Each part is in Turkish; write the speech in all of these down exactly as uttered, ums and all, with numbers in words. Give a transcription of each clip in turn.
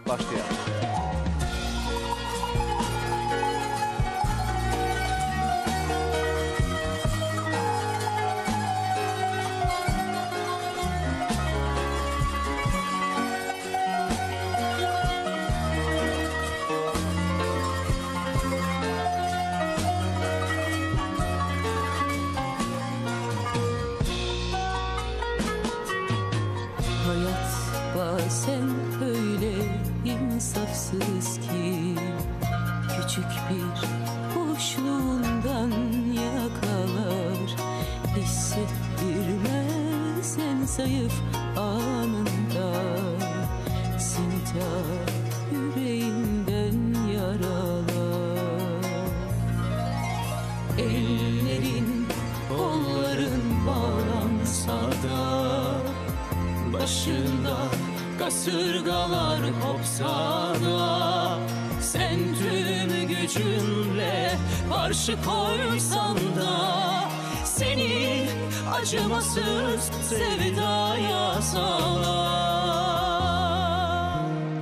başlayalım. Hayat bazen öyle insafsız ki küçük bir boşluğundan yakalar, hissettirmez en zayıf anında, seni ta yüreğinden yaralar. Ellerin kolların bağlansa da, başında kasırgalar kopsa da, sen tüm gücünle karşı koysan da, seni acımasız sevdaya salar.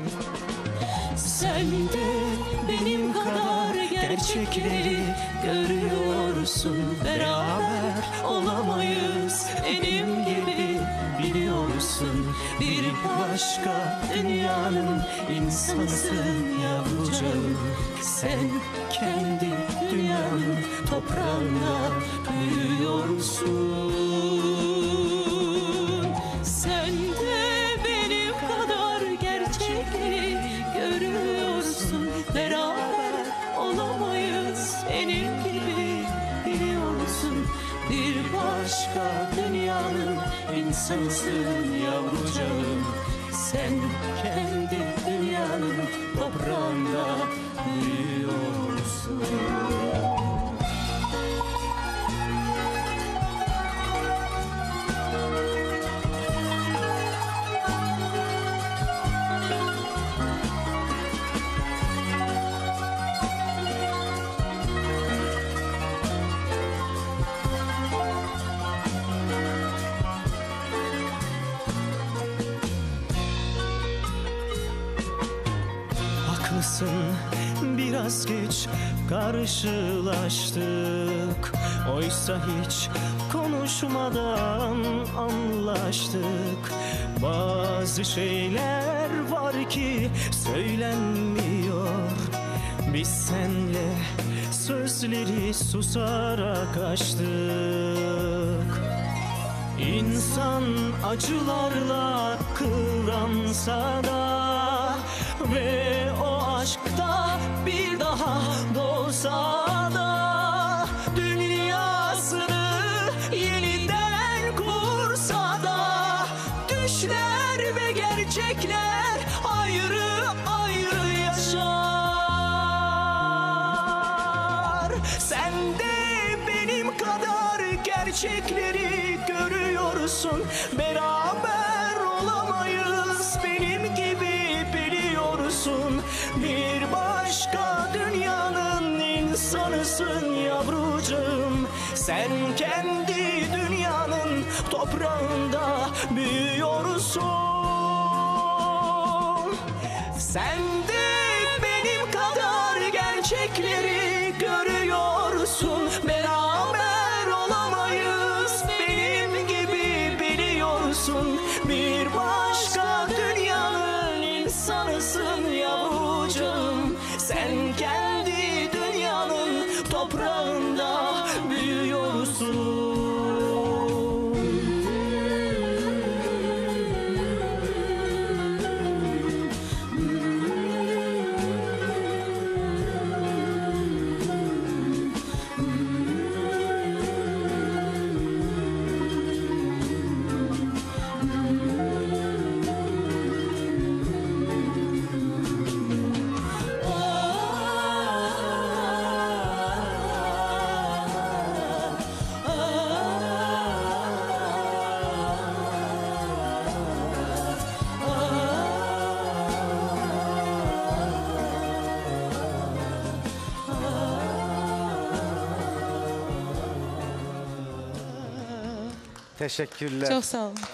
Sen de benim kadar gerçekleri görüyorsun. Beraber olamayız benim gibi, biliyorsun. Bir başka dünyanın insanısın yavrucağım. Sen kendi dünyanın toprağında büyüyorsun. Sen de benim kadar gerçekleri görüyorsun. Beraber olamayız benim gibi, biliyorsun. Bir başka dünyanın insanısın yavrucağım. Sen kendi dünyanın toprağında büyüyorsun. Haklısın, biraz geç karşılaştık. Oysa hiç konuşmadan anlaştık. Bazı şeyler var ki söylenmiyor. Biz senle sözleri susarak açtık. İnsan acılarla kıvransa da ve o aşkta bir daha doğsa da, dünyasını yeniden kursa da, düşler ve gerçekler ayrı ayrı yaşar. Sen de benim kadar gerçekleri görüyorsun. Beraber olamayız benim gibi, biliyorsun. Bir başka dünyanın insanısın yavrucağım. Sen kendi dünyanın toprağında büyüyorsun. Sen de benim kadar gerçekleri görüyorsun. Beraber olamayız benim gibi, biliyorsun. Bir başka dünyanın insanısın yavrucağım. Sen kendi dünyanın toprağında büyüyorsun. Teşekkürler. Çok sağ olun.